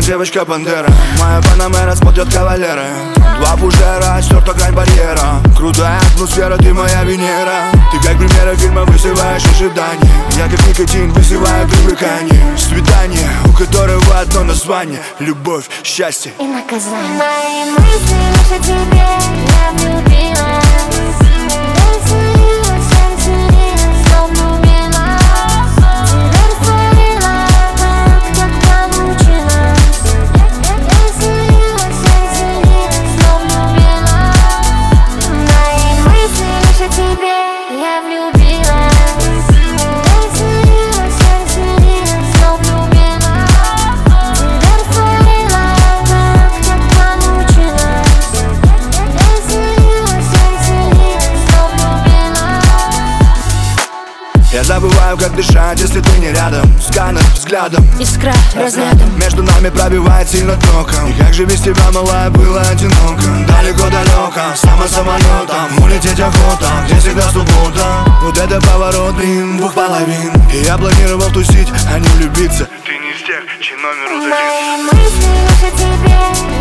девочка Пантера. Моя панамера смотрят кавалеры. Два фужера, стерта грань барьера. Крутая атмосфера, ты моя Венера. Ты как премьера фильма, вызываешь ожидания. Я как никотин, вызываю привыкание. Свидание, у которого одно название: любовь, счастье и наказание. Мои мысли лишь о тебе, я влюбилась. Я забываю, как дышать, если ты не рядом. Сканер взглядом, искра разрядом. Между нами пробивает сильно током. И как же без тебя, малая, было одиноко. Далеко-далеко, самолетом улететь охота, где всегда суббота. Вот это поворот, блин, двух половин. И я планировал тусить, а не влюбиться. Ты не из тех, чей номер удалился. Мои мысли лишь о тебе.